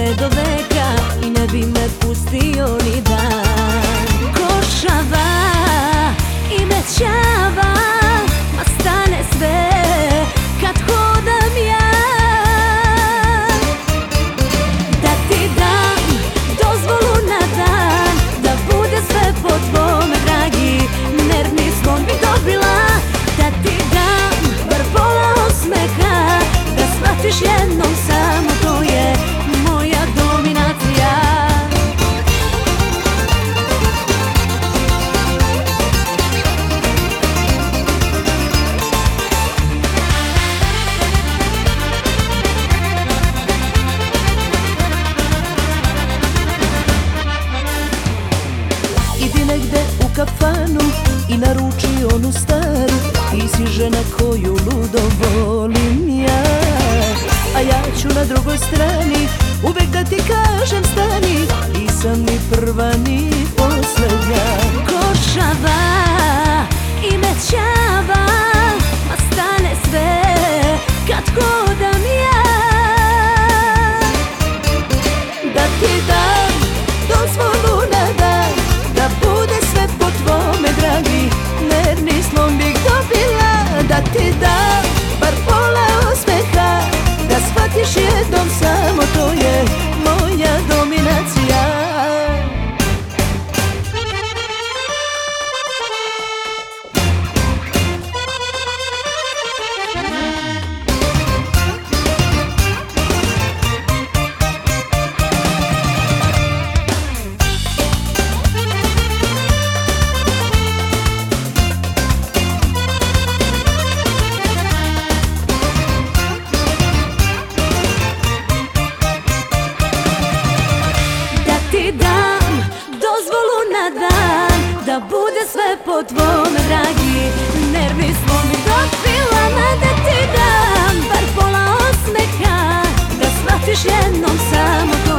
me do veka i ne bi me pustio ni dan. Košava i mećava, ma stane sve kad hodam ja. Da ti dam dozvolu na dan, da bude sve po tvome dragi, nervni slon bi dobila. Da ti dam bar pola osmeha, da shvatiš jednom samo to je moja dominacija. Idi negde u kafanu i naruči onu staru, ti si žena koju ludo volim ja. A ja ću na drugoj strani uvek da ti kažem stani, nisam ni prva ni poslednja. Košava i mećava, ma stane sve kad hodam ja. Da ti dam dozvolu na dan, da bude sve po tvome dragi, nervni slom bih dobila. Da ti dam bar pola osmeha, da shvatiš jednom samo to je moja dominacija. Dam dozvolu na dan, da bude sve po tvome dragi, nervni slom bi dobila. Da ti dam bar pola osmeha, da shvatiš jednom samo to